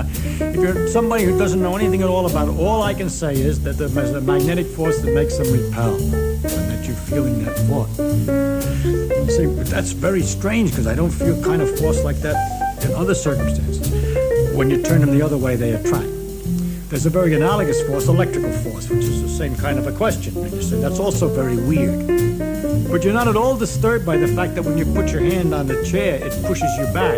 if you're somebody who doesn't know anything at all about it, all I can say is that there's a magnetic force that makes them repel, and that you're feeling that force. You say, but that's very strange, because I don't feel kind of force like that in other circumstances. When you turn them the other way, they attract. There's a very analogous force, electrical force, which is the same kind of a question. And you say, that's also very weird. But you're not at all disturbed by the fact that when you put your hand on the chair, it pushes you back.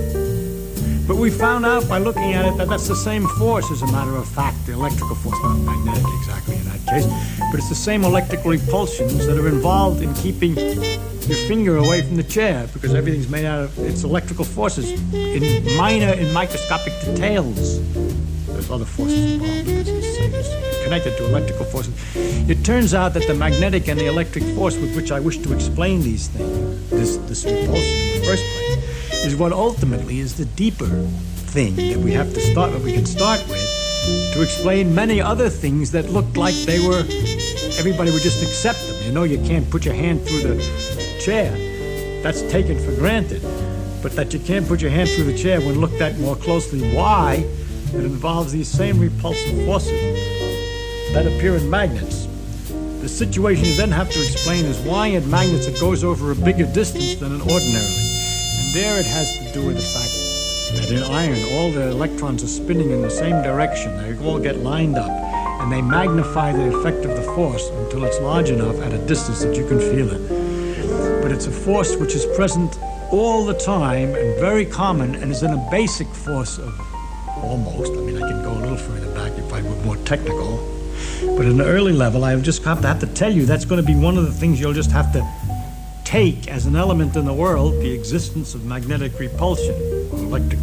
But we found out by looking at it that that's the same force, as a matter of fact, the electrical force, not magnetic exactly in that case, but it's the same electrical repulsions that are involved in keeping your finger away from the chair, because everything's made out of its electrical forces in minor and microscopic details. There's other forces involved, but it's connected to electrical forces. It turns out that the magnetic and the electric force with which I wish to explain these things, this repulsion in the first place, is what ultimately is the deeper thing that we have to start, that we can start with, to explain many other things that looked like they were, everybody would just accept them. You know, you can't put your hand through the chair. That's taken for granted. But that you can't put your hand through the chair when looked at more closely, why? It involves these same repulsive forces that appear in magnets. The situation you then have to explain is why in magnets it goes over a bigger distance than in ordinarily. And there it has to do with the fact that in iron all the electrons are spinning in the same direction. They all get lined up, and they magnify the effect of the force until it's large enough at a distance that you can feel it. But it's a force which is present all the time and very common, and is in a basic force of almost, I mean, I can go a little further back if I were more technical, but at an early level, I just have to tell you that's going to be one of the things you'll just have to take as an element in the world, the existence of magnetic repulsion, or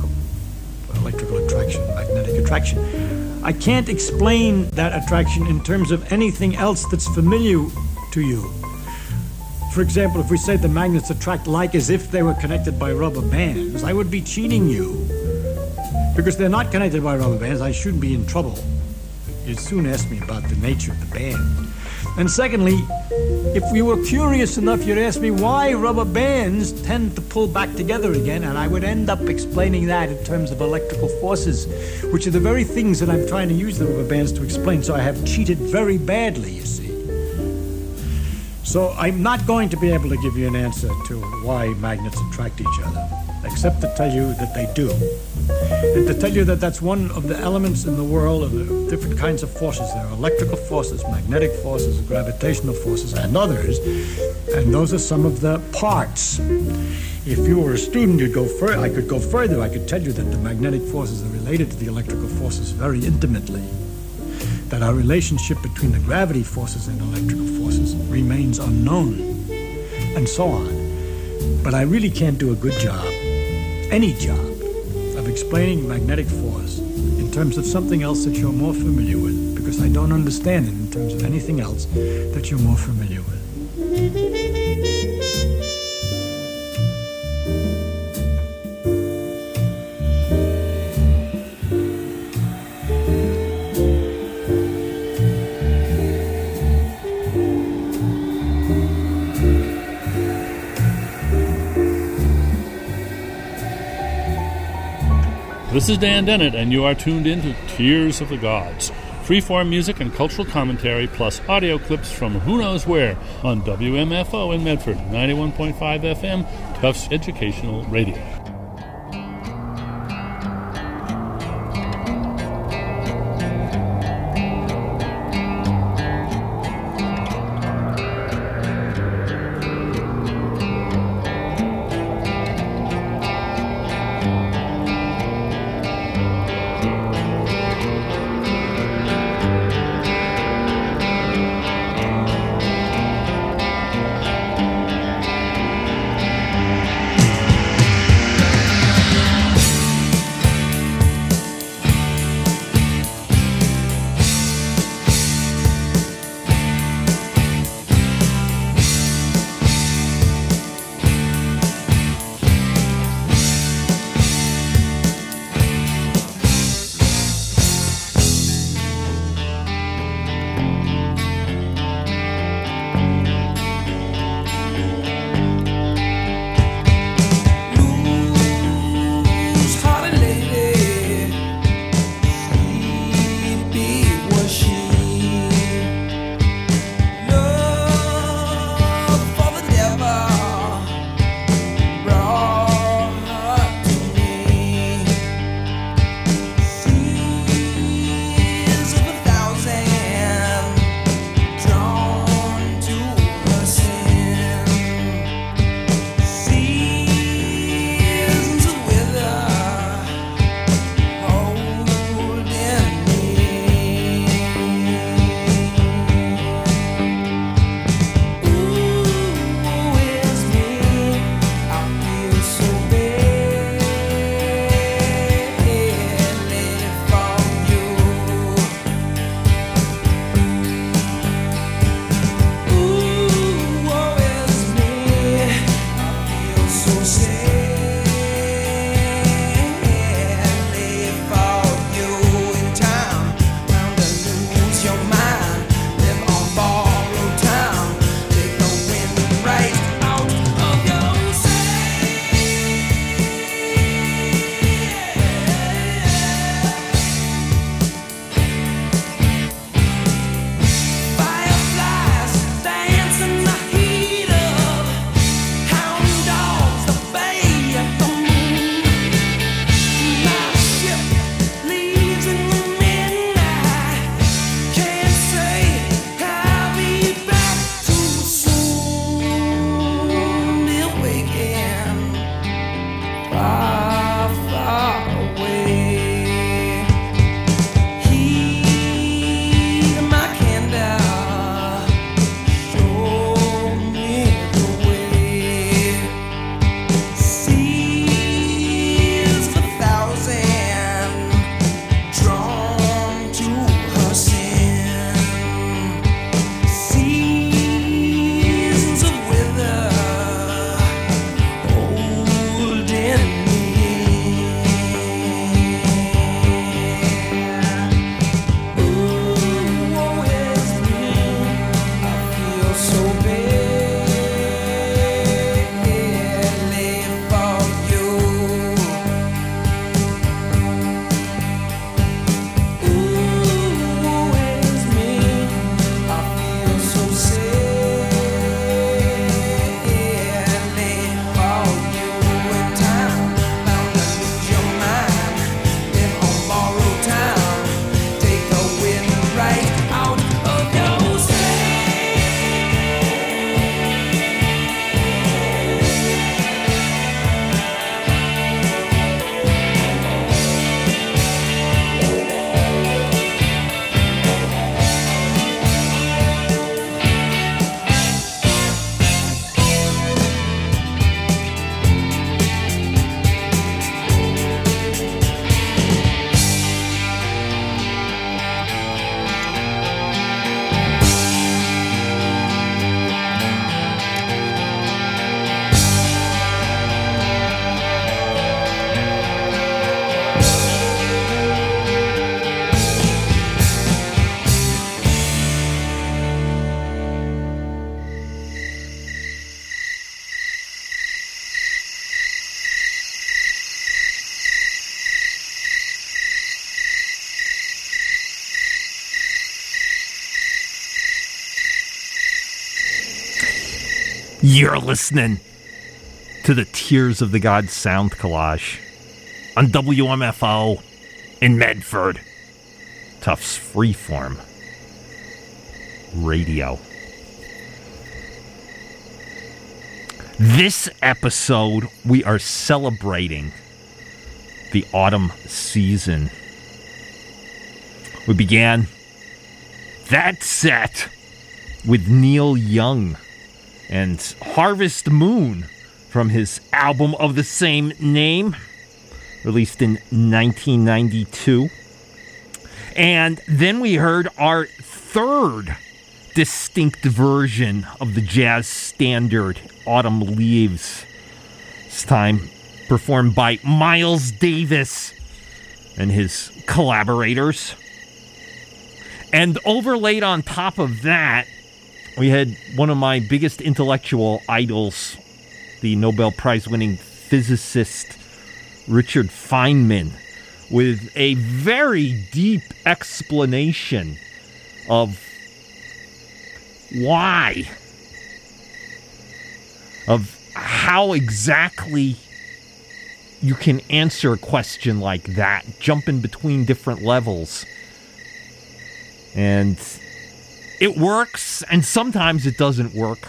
electrical attraction, magnetic attraction. I can't explain that attraction in terms of anything else that's familiar to you. For example, if we say the magnets attract like as if they were connected by rubber bands, I would be cheating you. Because they're not connected by rubber bands, I shouldn't be in trouble. You'd soon ask me about the nature of the band. And secondly, if you were curious enough, you'd ask me why rubber bands tend to pull back together again, and I would end up explaining that in terms of electrical forces, which are the very things that I'm trying to use the rubber bands to explain, so I have cheated very badly, you see. So I'm not going to be able to give you an answer to why magnets attract each other, except to tell you that they do. And to tell you that that's one of the elements in the world of the different kinds of forces. There are electrical forces, magnetic forces, gravitational forces, and others. And those are some of the parts. If you were a student, you'd go further. I could go further. I could tell you that the magnetic forces are related to the electrical forces very intimately. That our relationship between the gravity forces and electrical forces remains unknown, and so on. But I really can't do a good job, any job, of explaining magnetic force in terms of something else that you're more familiar with, because I don't understand it in terms of anything else that you're more familiar with. This is Dan Dennett, and you are tuned in to Tears of the Gods. Freeform music and cultural commentary, plus audio clips from who knows where on WMFO in Medford, 91.5 FM, Tufts Educational Radio. You're listening to the Tears of the Gods sound collage on WMFO in Medford. Tufts Freeform Radio. This episode, we are celebrating the autumn season. We began that set with Neil Young and Harvest Moon from his album of the same name, released in 1992. And then we heard our third distinct version of the jazz standard, Autumn Leaves. This time performed by Miles Davis and his collaborators. And overlaid on top of that, we had one of my biggest intellectual idols, the Nobel Prize-winning physicist Richard Feynman, with a very deep explanation of why, of how exactly you can answer a question like that, jumping between different levels. And it works, and sometimes it doesn't work.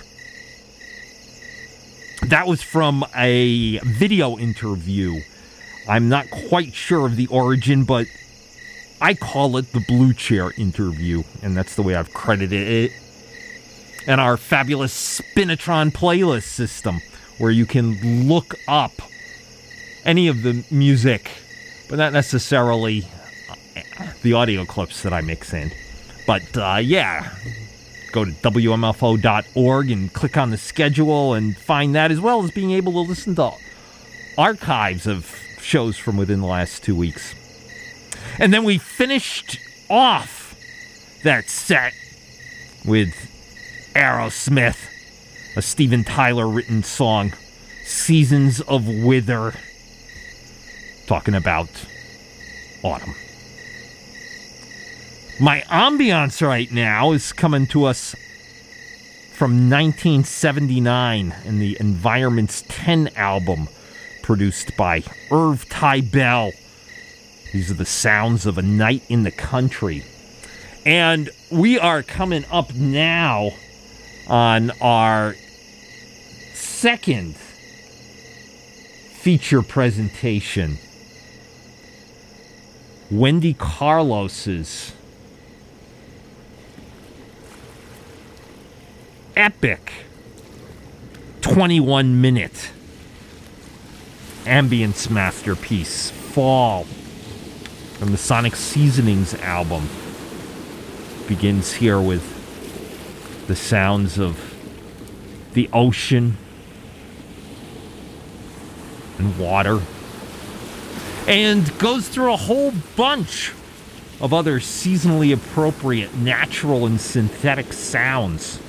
That was from a video interview. I'm not quite sure of the origin, but I call it the Blue Chair interview, and that's the way I've credited it. And our fabulous Spinatron playlist system, where you can look up any of the music, but not necessarily the audio clips that I mix in. But, yeah, go to WMFO.org and click on the schedule and find that, as well as being able to listen to archives of shows from within the last 2 weeks. And then we finished off that set with Aerosmith, a Steven Tyler written song, Seasons of Wither, talking about autumn. My ambiance right now is coming to us from 1979 in the Environments 10 album produced by Irv Tybell. These are the sounds of a night in the country. And we are coming up now on our second feature presentation. Wendy Carlos's epic 21-minute ambience masterpiece, Fall, from the Sonic Seasonings album. Begins here with the sounds of the ocean and water, and goes through a whole bunch of other seasonally appropriate natural and synthetic sounds.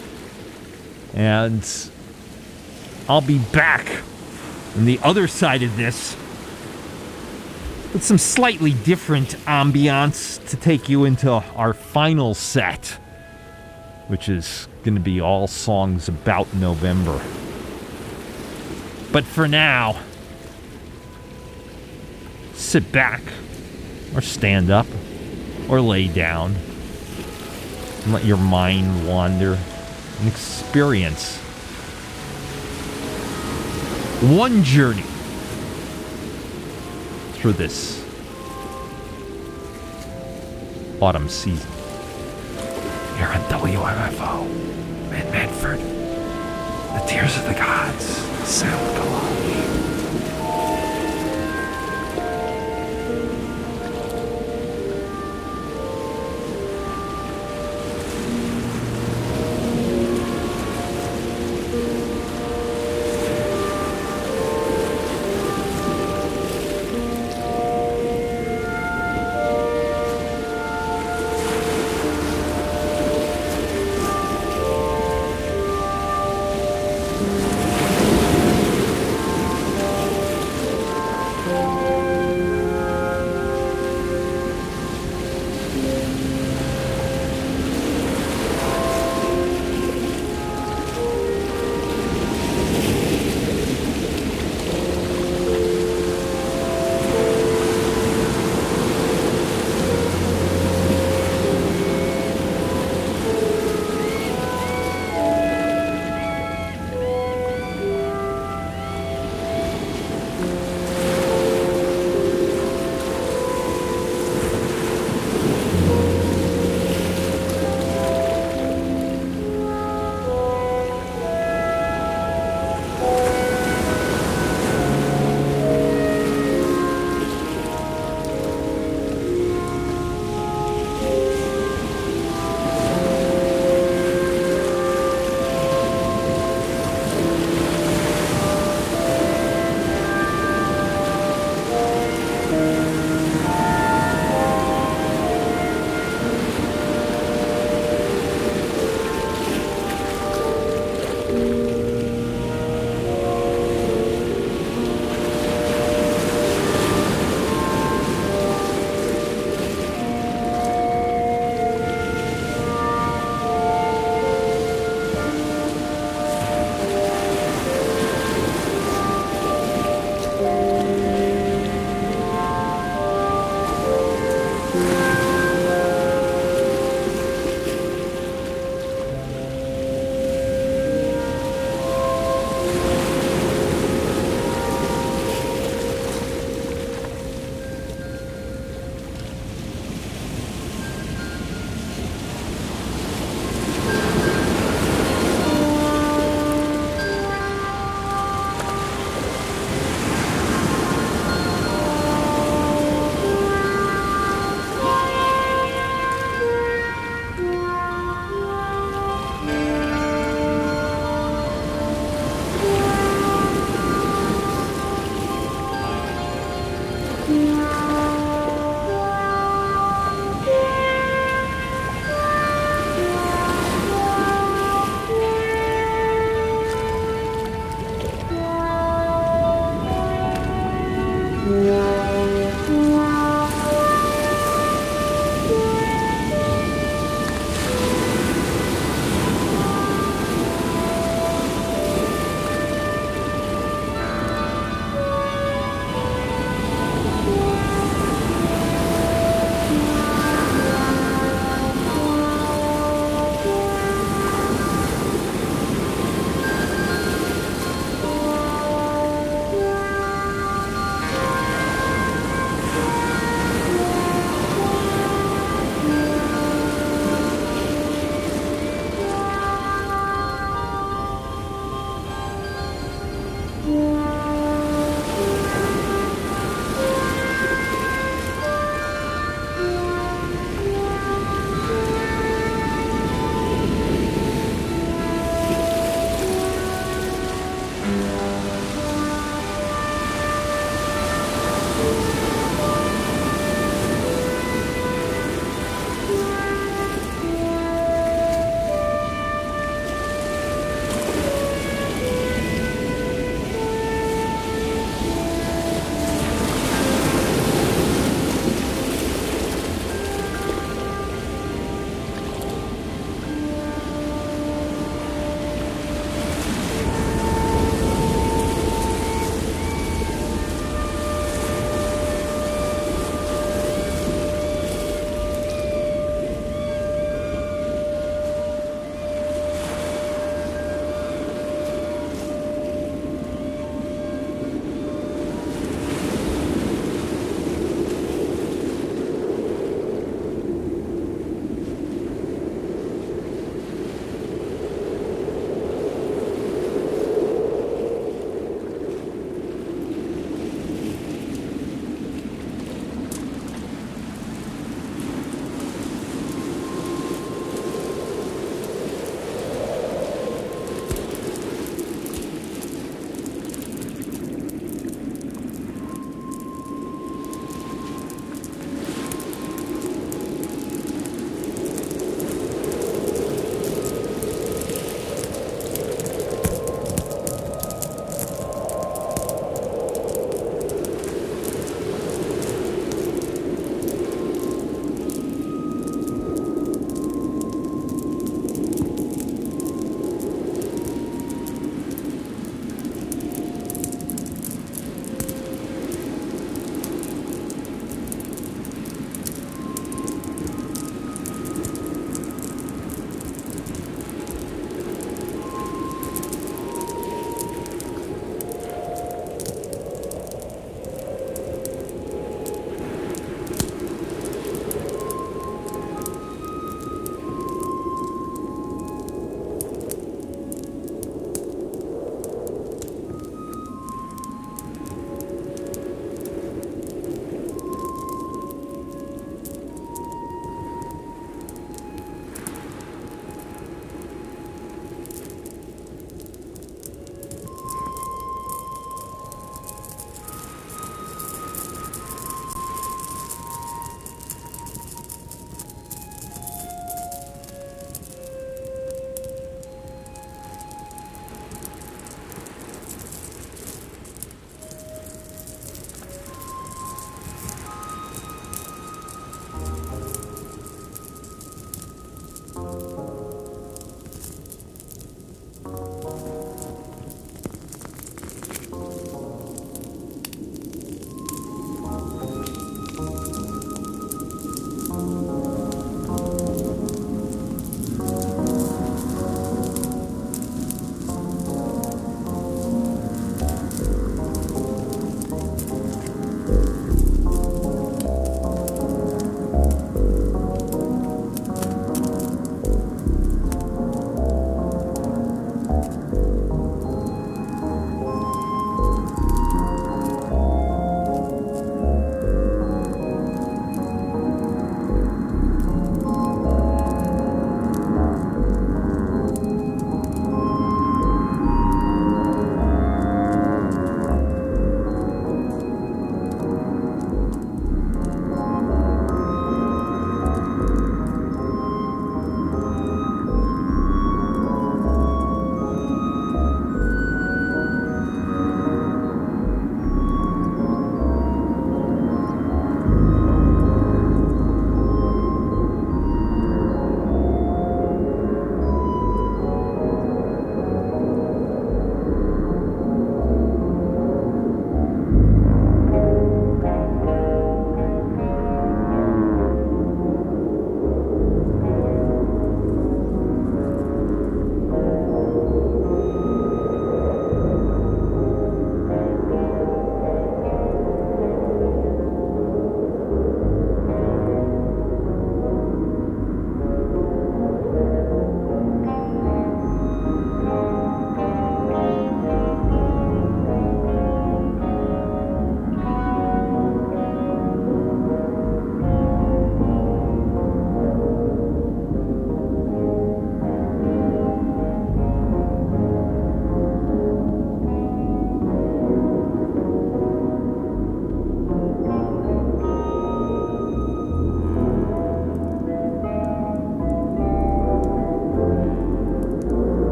And I'll be back on the other side of this with some slightly different ambiance to take you into our final set, which is going to be all songs about November. But for now, sit back, or stand up, or lay down, and let your mind wander and experience one journey through this autumn season here on WMFO in Medford. The Tears of the Gods sound collage.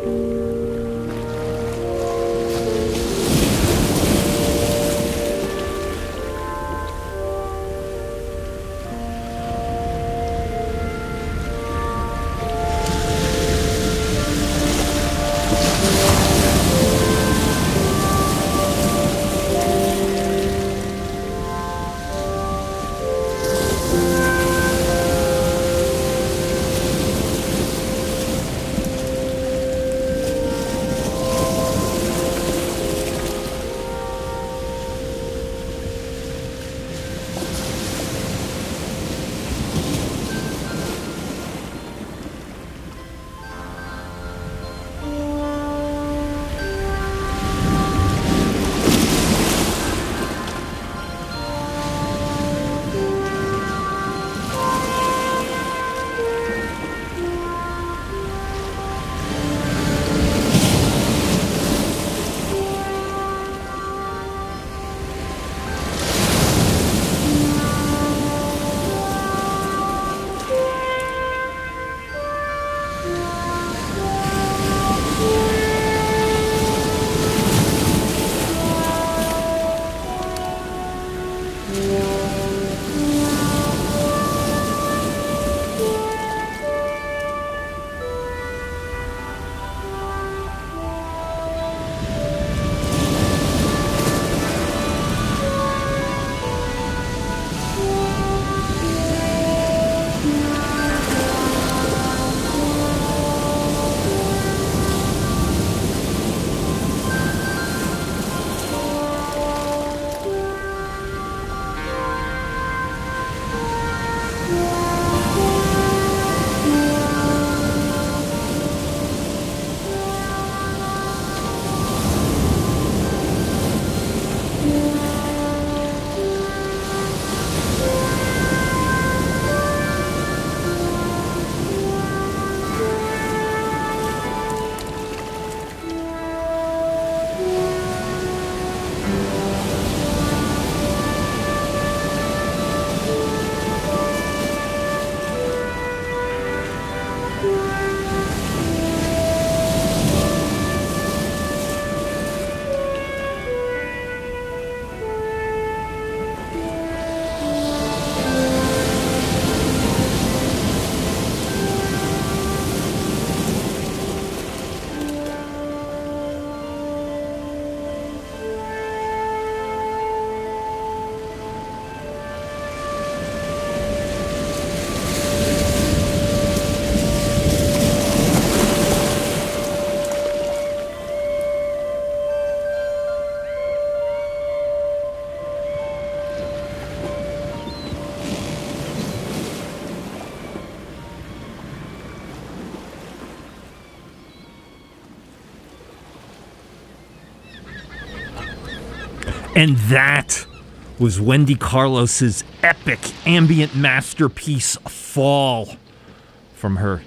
And that was Wendy Carlos's epic ambient masterpiece, Fall, from her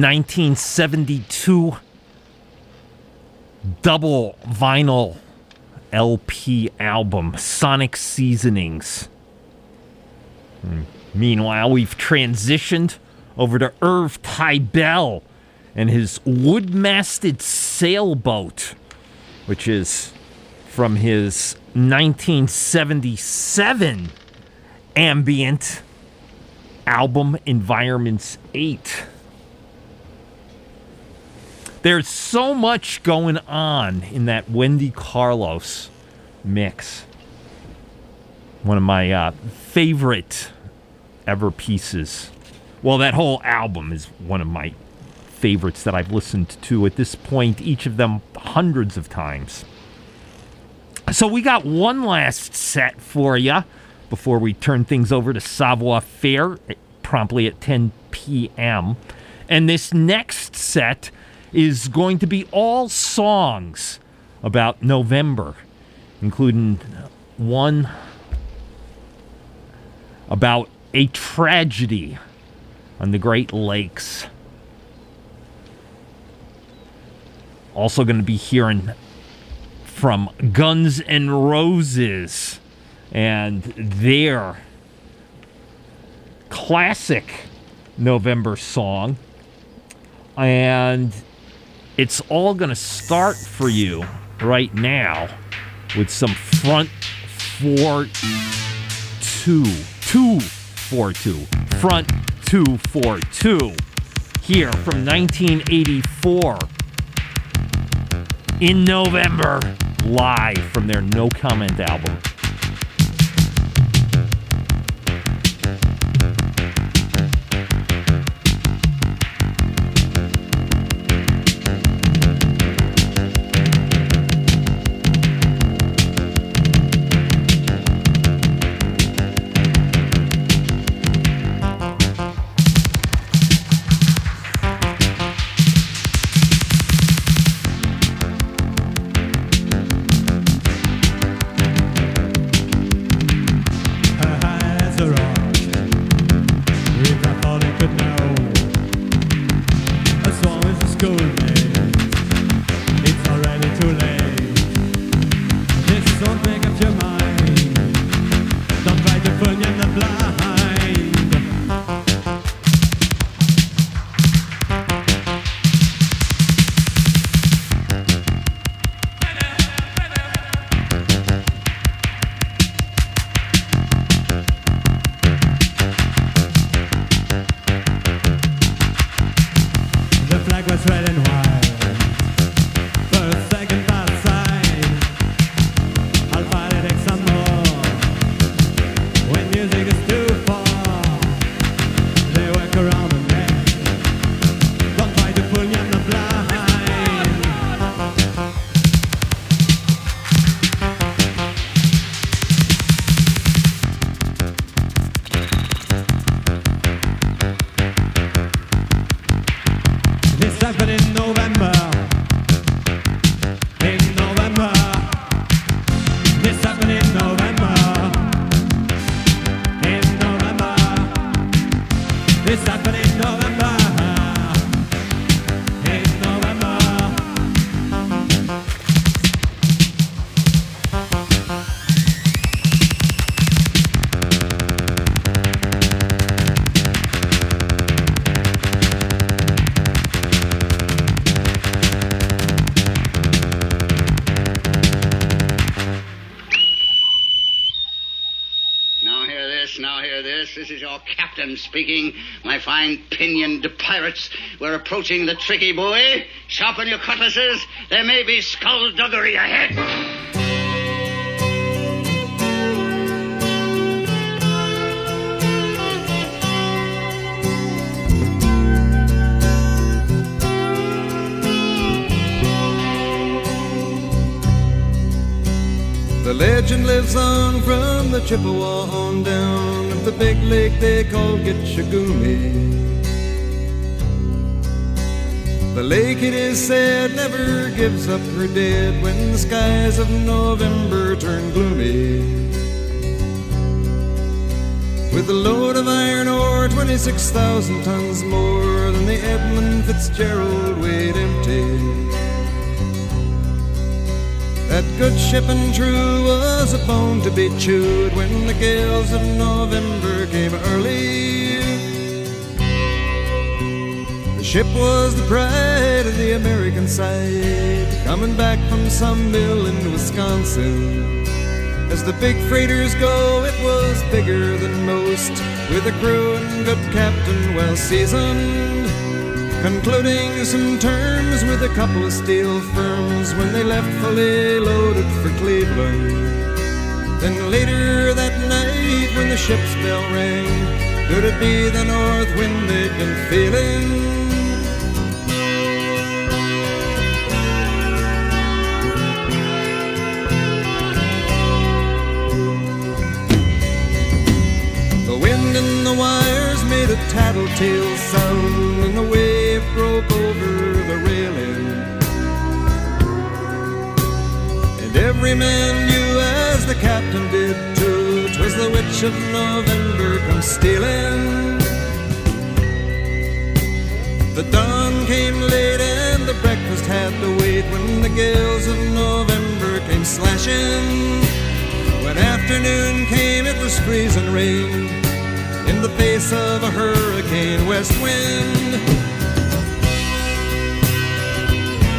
1972 double vinyl LP album, Sonic Seasonings. Meanwhile, we've transitioned over to Irv Tybell and his wood-masted sailboat, which is from his 1977 ambient album, Environments 8. There's so much going on in that Wendy Carlos mix. One of my favorite ever pieces. Well, that whole album is one of my favorites that I've listened to at this point, each of them hundreds of times. So we got one last set for you before we turn things over to Savoir Faire promptly at 10 p.m. And this next set is going to be all songs about November, including one about a tragedy on the Great Lakes. Also going to be hearing from Guns N' Roses and their classic November song. And It's all going to start for you right now with some Front 4-2. Front 242. Here from 1984. In November. Live from their No Comment album. This is your captain speaking. My fine pinioned pirates, we're approaching the Tricky Buoy. Sharpen your cutlasses. There may be skullduggery ahead. The legend lives on from the Chippewa on down of the big lake they call Gitchagumi. The lake, it is said, never gives up her dead when the skies of November turn gloomy. With a load of iron ore, 26,000 tons more than the Edmund Fitzgerald weighed empty. That good ship and true was a bone to be chewed when the gales of November came early. The ship was the pride of the American side, coming back from some mill in Wisconsin. As the big freighters go, it was bigger than most, with a crew and good captain well seasoned, concluding some terms with a couple of steel firms when they left fully loaded for Cleveland. Then later that night when the ship's bell rang, could it be the north wind they'd been feeling? The wind in the wires made a tattletale sound, and the wave broke over the railing. And every man knew, as the captain did too, 'twas the witch of November come stealing. The dawn came late and the breakfast had to wait when the gales of November came slashing. When afternoon came, it was freezing rain in the face of a hurricane west wind.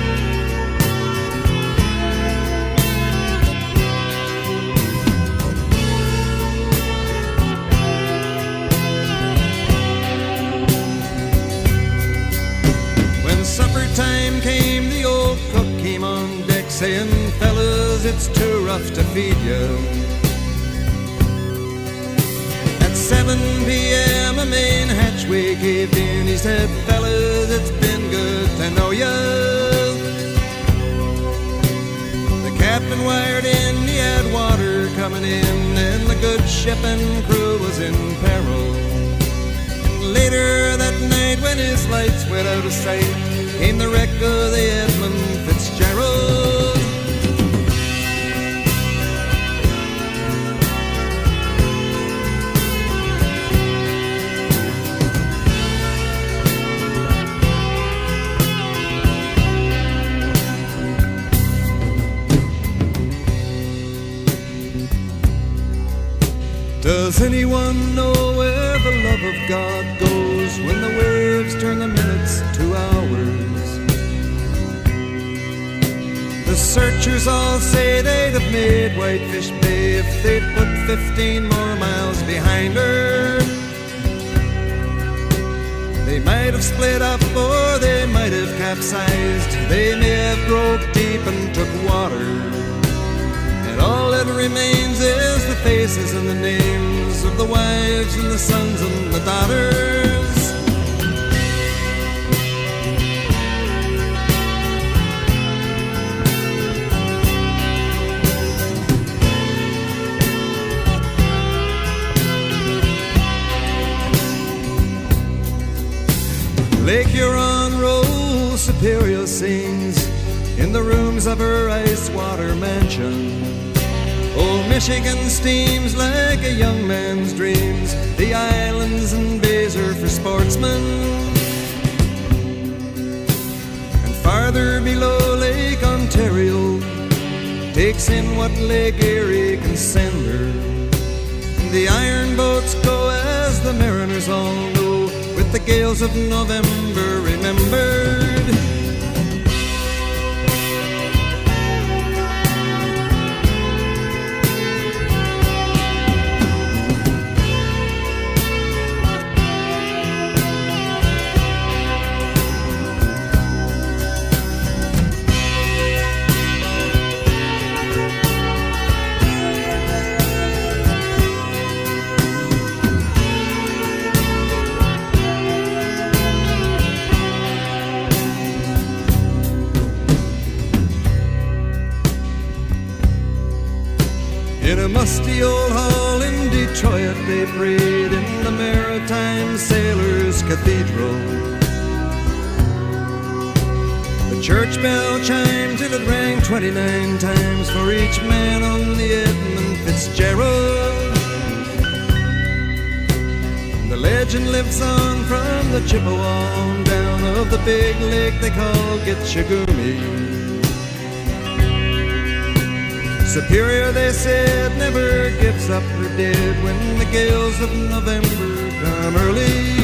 it's too rough to feed you. At 7 p.m. a main hatchway caved in. He said, fellas, it's been good to know ya. The captain wired in, he had water coming in, and the good ship and crew was in peril. And later that night, when his lights went out of sight, came the wreck of the Edmund Fitzgerald. Does anyone know where the love of God goes when the waves turn the minutes to hours? The searchers all say they'd have made Whitefish Bay if they'd put 15 more miles behind her. They might have split up or they might have capsized. They may have broke deep and took water. And all that remains is the faces and the names of the wives and the sons and the daughters. Lake Huron rolls, Superior sings in the rooms of her ice water mansion. Old Michigan steams like a young man's dreams. The islands and bays are for sportsmen. And farther below, Lake Ontario takes in what Lake Erie can send her. The iron boats go, as the mariners all know, with the gales of November remembered. In a musty old hall in Detroit they prayed in the Maritime Sailors Cathedral. The church bell chimed till it rang 29 times for each man on the Edmund Fitzgerald. And the legend lives on from the Chippewa on down of the big lake they call Gitchagumi. Superior, they said, never gives up her dead when the gales of November come early.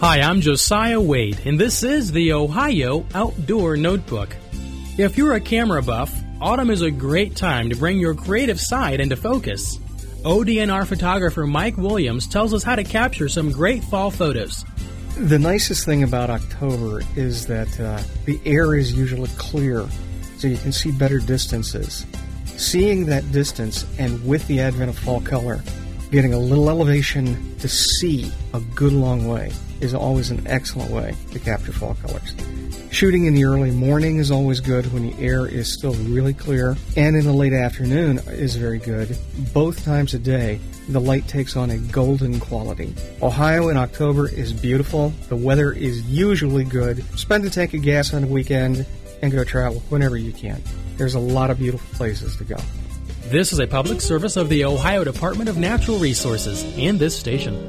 Hi, I'm Josiah Wade, and this is the Ohio Outdoor Notebook. If you're a camera buff, autumn is a great time to bring your creative side into focus. ODNR photographer Mike Williams tells us how to capture some great fall photos. The nicest thing about October is that the air is usually clear, so you can see better distances. Seeing that distance, and with the advent of fall color, getting a little elevation to see a good long way is always an excellent way to capture fall colors. Shooting in the early morning is always good when the air is still really clear, and in the late afternoon is very good. Both times a day, the light takes on a golden quality. Ohio in October is beautiful. The weather is usually good. Spend a tank of gas on a weekend and go travel whenever you can. There's a lot of beautiful places to go. This is a public service of the Ohio Department of Natural Resources and this station.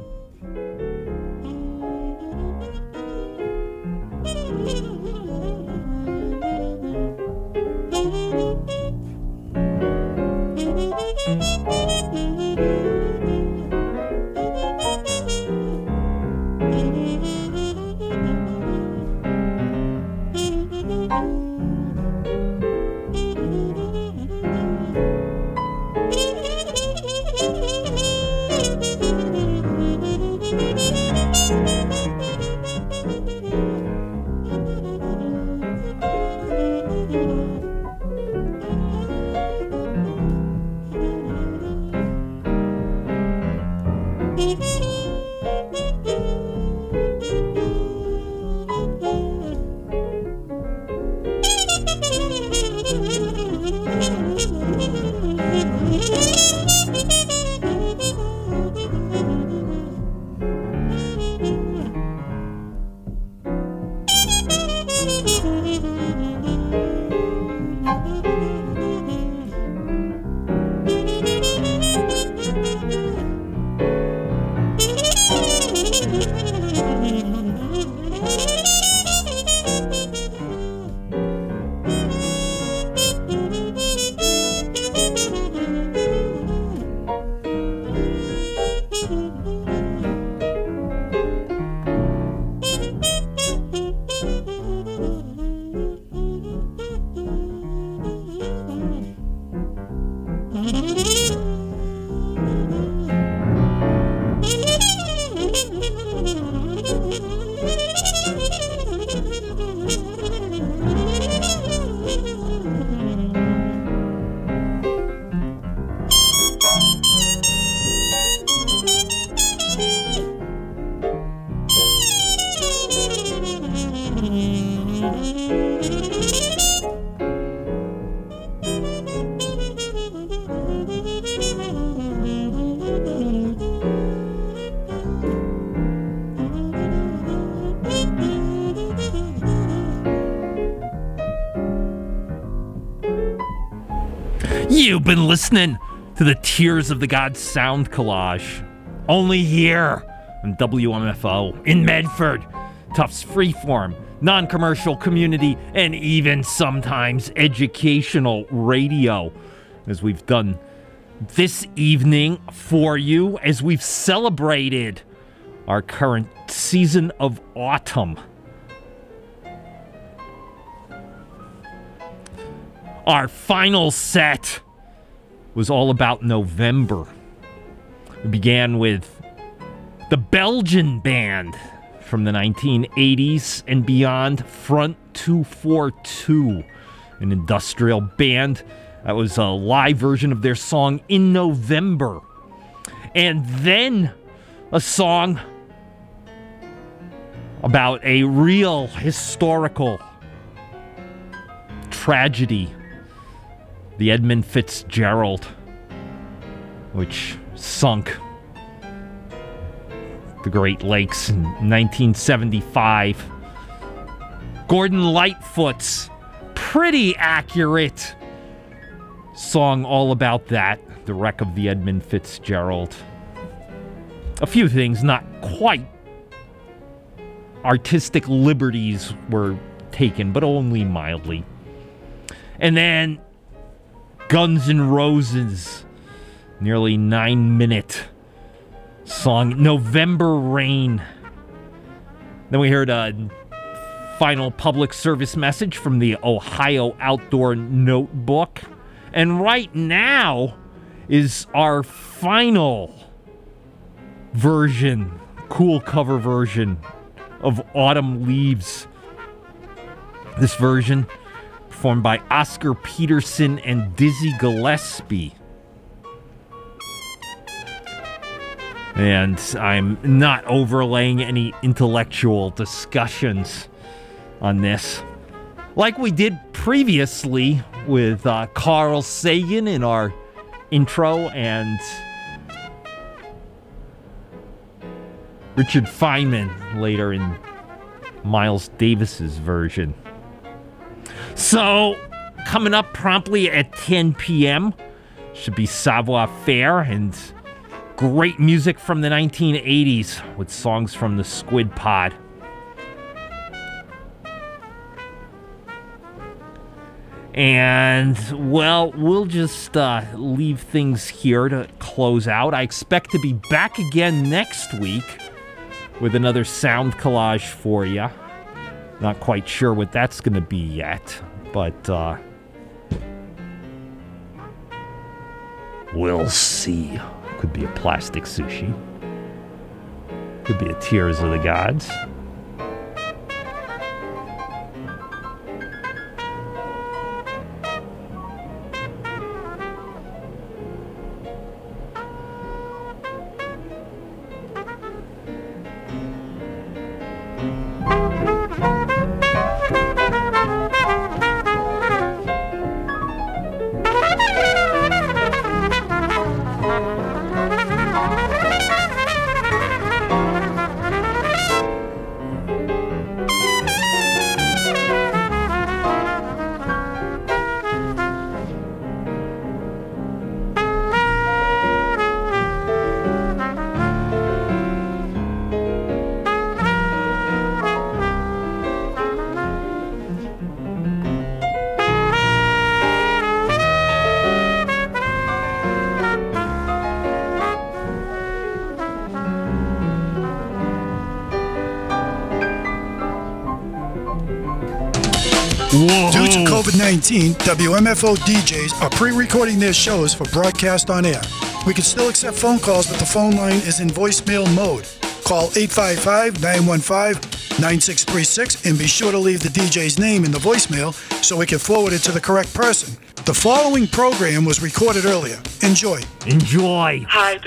You've been listening to the Tears of the Gods sound collage. Only here on WMFO in Medford. Tufts Freeform, non-commercial community, and even sometimes educational radio. As we've done this evening for you, as we've celebrated our current season of autumn. Our final set was all about November. We began with the Belgian band from the 1980s and beyond, Front 242, an industrial band. That was a live version of their song In November. And then a song about a real historical tragedy, the Edmund Fitzgerald, which sunk the Great Lakes in 1975. Gordon Lightfoot's pretty accurate song all about that, the wreck of the Edmund Fitzgerald. A few things, not quite artistic liberties were taken, but only mildly. And then Guns N' Roses, nearly 9-minute song, November Rain. Then we heard a final public service message from the Ohio Outdoor Notebook. And right now is our final version, cool cover version of Autumn Leaves. This version performed by Oscar Peterson and Dizzy Gillespie. And I'm not overlaying any intellectual discussions on this, like we did previously with Carl Sagan in our intro and Richard Feynman later in Miles Davis's version. So, coming up promptly at 10 p.m. should be Savoir Faire and great music from the 1980s with songs from the Squid Pod. And, well, we'll just leave things here to close out. I expect to be back again next week with another sound collage for you. Not quite sure what that's going to be yet, but we'll see. Could be a plastic sushi. Could be a Tears of the Gods. Due to COVID-19, WMFO DJs are pre-recording their shows for broadcast on air. We can still accept phone calls, but the phone line is in voicemail mode. Call 855-915-9636 and be sure to leave the DJ's name in the voicemail so we can forward it to the correct person. The following program was recorded earlier. Enjoy. Enjoy. Hi,